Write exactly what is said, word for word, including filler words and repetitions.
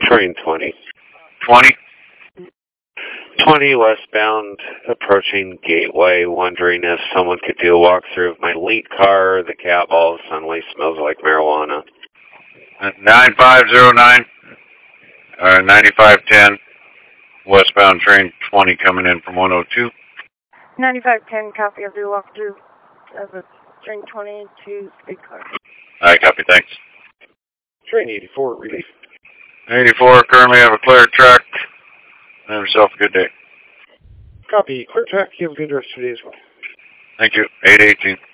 Train twenty. twenty? twenty westbound, approaching Gateway, wondering if someone could do a walkthrough of my lead car. The cat ball suddenly smells like marijuana. nine five zero nine, uh, ninety-five ten, westbound train twenty coming in from one oh two. ninety-five ten, copy of the walkthrough of the train twenty to lead car. All right, copy, thanks. Train eighty-four, relief. eighty-four, currently have a clear track. Have yourself a good day. Copy, clear track. You have a good rest of your day as well. Thank you. eight eighteen.